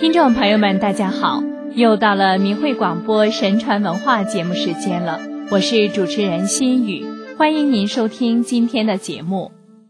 听众朋友们，大家好，又到了明慧广播神传文化节目时间了，我是主持人心雨，欢迎您收听今天的节目。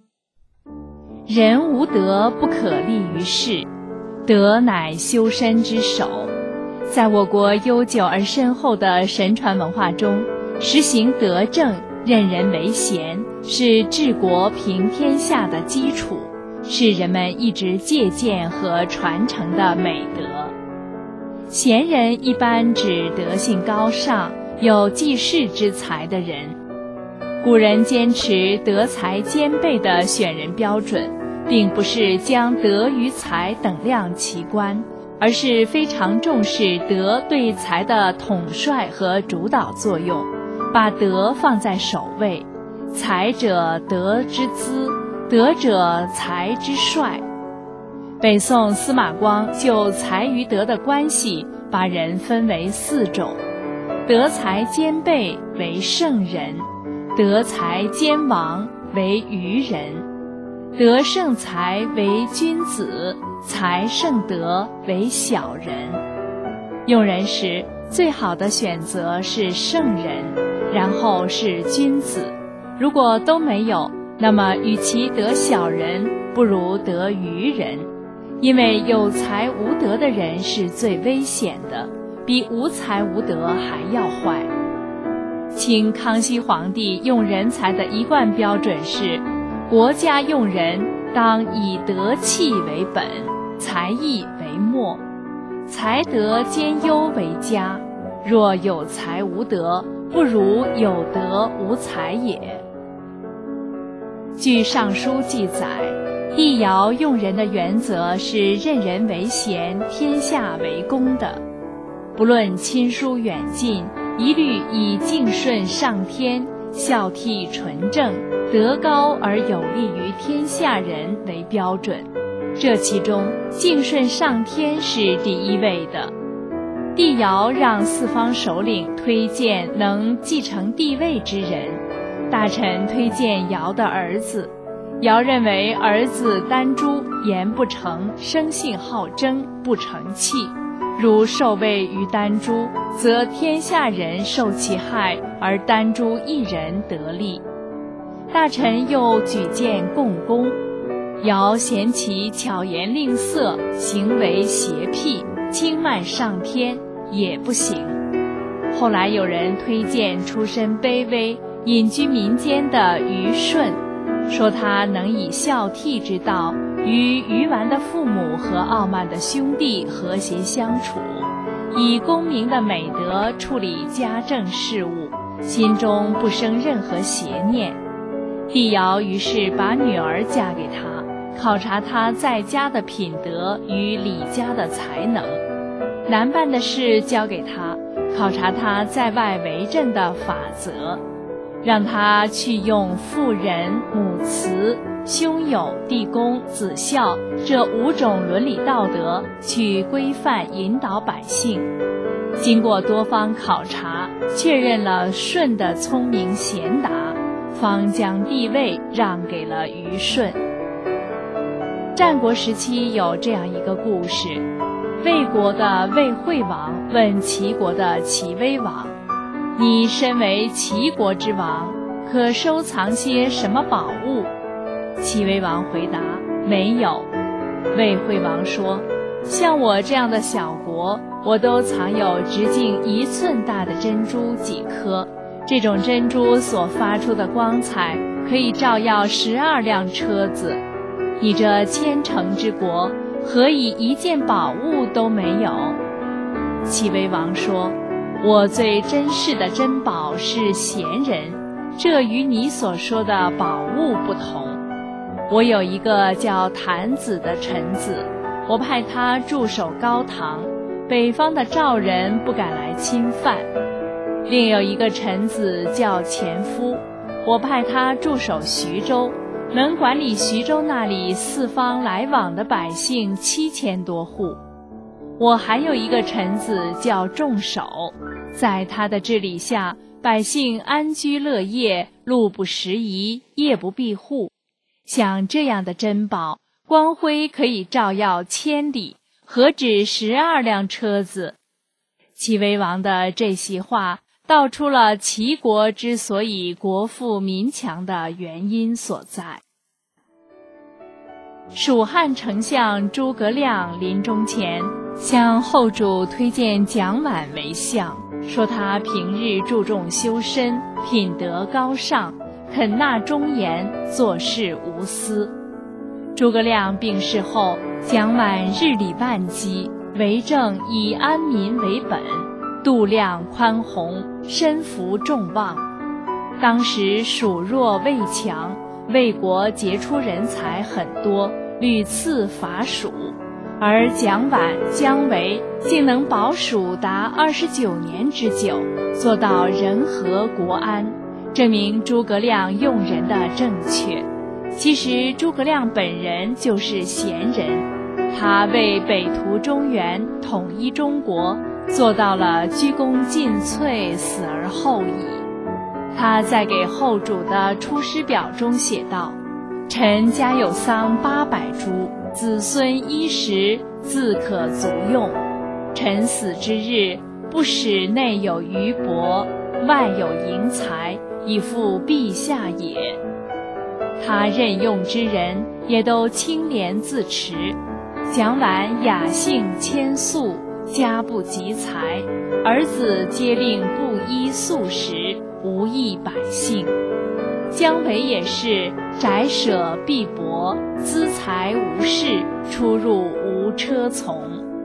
人无德不可立于世，德乃修身之首。在我国悠久而深厚的神传文化中，实行德政，任人唯贤，是治国平天下的基础，是人们一直借鉴和传承的美德。贤人一般指德性高尚、有济世之才的人。古人坚持德才兼备的选人标准，并不是将德与才等量齐观，而是非常重视德对才的统帅和主导作用，把德放在首位。才者德之资，德者才之帅。北宋司马光就才与德的关系，把人分为4种：德才兼备为圣人，德才兼亡为愚人，德胜才为君子，才胜德为小人。用人时，最好的选择是圣人，然后是君子。如果都没有，那么与其得小人，不如得愚人。因为有才无德的人是最危险的，比无才无德还要坏。清康熙皇帝用人才的一贯标准是：国家用人当以德气为本，才艺为末，才德兼优为佳。若有才无德，不如有德无才也。据《尚书》记载，帝尧用人的原则是任人唯贤，天下为公的。不论亲疏远近，一律以敬顺上天、孝悌纯正、德高而有利于天下人为标准。这其中，敬顺上天是第一位的。帝尧让四方首领推荐能继承帝位之人，大臣推荐尧的儿子。尧认为儿子丹朱言不成，生性好争，不成器，如受位于丹朱，则天下人受其害，而丹朱一人得利。大臣又举荐共工，尧嫌其巧言令色，行为邪僻，轻慢上天，也不行。后来有人推荐出身卑微、隐居民间的虞舜，说他能以孝悌之道与愚顽的父母和傲慢的兄弟和谐相处，以公明的美德处理家政事务，心中不生任何邪念。帝尧于是把女儿嫁给他，考察他在家的品德与李家的才能；难办的事交给他，考察他在外为政的法则，让他去用妇仁、母慈、兄友、弟恭、子孝这5种伦理道德去规范引导百姓。经过多方考察，确认了舜的聪明贤达，方将帝位让给了虞舜。战国时期有这样一个故事：魏国的魏惠王问齐国的齐威王，你身为齐国之王，可收藏些什么宝物？齐威王回答，没有。魏惠王说，像我这样的小国，我都藏有直径1寸大的珍珠几颗，这种珍珠所发出的光彩可以照耀12辆车子。你这千城之国，何以一件宝物都没有？齐威王说，我最珍视的珍宝是贤人，这与你所说的宝物不同。我有一个叫谭子的臣子，我派他驻守高唐，北方的赵人不敢来侵犯。另有一个臣子叫前夫，我派他驻守徐州，能管理徐州那里四方来往的百姓7000多户。我还有一个臣子叫仲守，在他的治理下，百姓安居乐业，路不拾遗，夜不闭户。像这样的珍宝，光辉可以照耀千里， 何止12辆车子？齐威王的这席话道出了齐国之所以国富民强的原因所在。蜀汉丞相诸葛亮临终前向后主推荐蒋琬为相，说他平日注重修身，品德高尚，肯纳忠言，做事无私。诸葛亮病逝后，蒋琬日理万机，为政以安民为本，度量宽宏，身负众望。当时蜀弱魏强，魏国杰出人才很多，屡次伐蜀，而蒋琬、姜维竟能保蜀达29年之久，做到人和国安，证明诸葛亮用人的正确。其实诸葛亮本人就是贤人，他为北图中原，统一中国，做到了鞠躬尽瘁，死而后已。他在给后主的出师表中写道：臣家有桑800株，子孙10，自可足用。臣死之日，不使内有余帛，外有盈财，以复陛下也。他任用之人也都清廉自持。蒋琬雅性谦素，家不积财，儿子皆令布衣素食，无益百姓。姜维也是宅舍必薄，资财无事，出入无车从。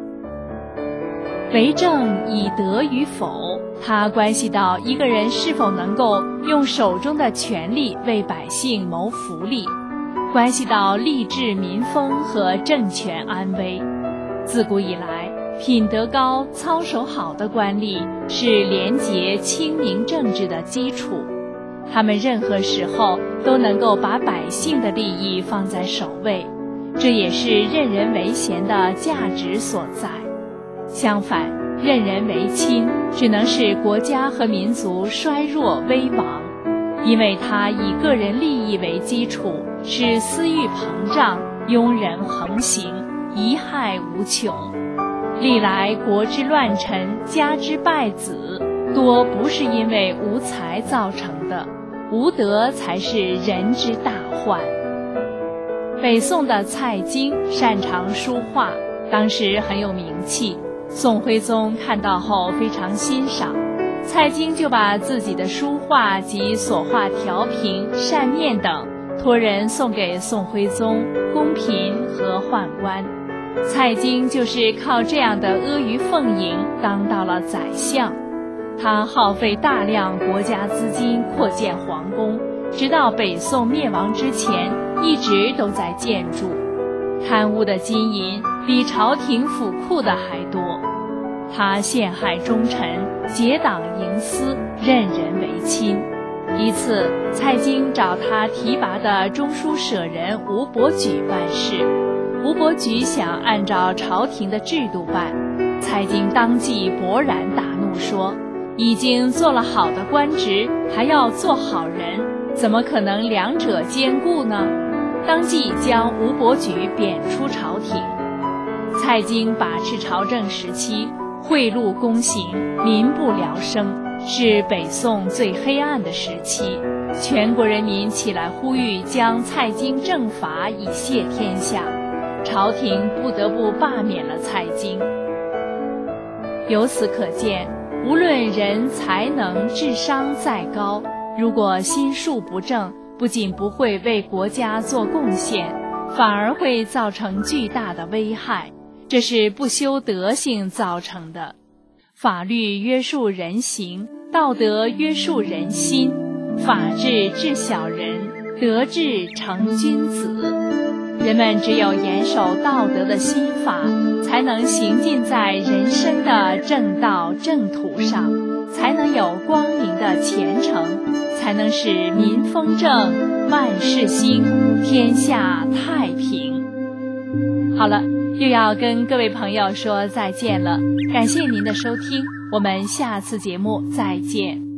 为政以德与否，它关系到一个人是否能够用手中的权力为百姓谋福利，关系到吏治民风和政权安危。自古以来，品德高、操守好的官吏是廉洁清明政治的基础，他们任何时候都能够把百姓的利益放在首位，这也是任人唯贤的价值所在。相反，任人唯亲只能使国家和民族衰弱危亡，因为它以个人利益为基础，使私欲膨胀，庸人横行，贻害无穷。历来国之乱臣，家之败子，多不是因为无才造成的，无德才是人之大患。北宋的蔡京擅长书画，当时很有名气，宋徽宗看到后非常欣赏，蔡京就把自己的书画及所画调瓶、扇面等托人送给宋徽宗、宫嫔和宦官。蔡京就是靠这样的阿谀奉迎当到了宰相。他耗费大量国家资金扩建皇宫，直到北宋灭亡之前一直都在建筑。贪污的金银比朝廷府库的还多。他陷害忠臣，结党营私，任人唯亲。一次，蔡京找他提拔的中书舍人吴伯举办事，吴伯举想按照朝廷的制度办，蔡京当即勃然大怒说：已经做了好的官职，还要做好人，怎么可能两者兼顾呢？当即将吴伯举贬出朝廷。蔡京把持朝政时期，贿赂公行，民不聊生，是北宋最黑暗的时期。全国人民起来呼吁将蔡京正法以谢天下，朝廷不得不罢免了蔡京。由此可见，无论人才能、智商再高，如果心术不正，不仅不会为国家做贡献，反而会造成巨大的危害。这是不修德性造成的。法律约束人行，道德约束人心，法治治小人，德治成君子。人们只有严守道德的心法，才能行进在人生的正道正途上，才能有光明的前程，才能使民风正，万事兴，天下太平。好了，又要跟各位朋友说再见了，感谢您的收听，我们下次节目再见。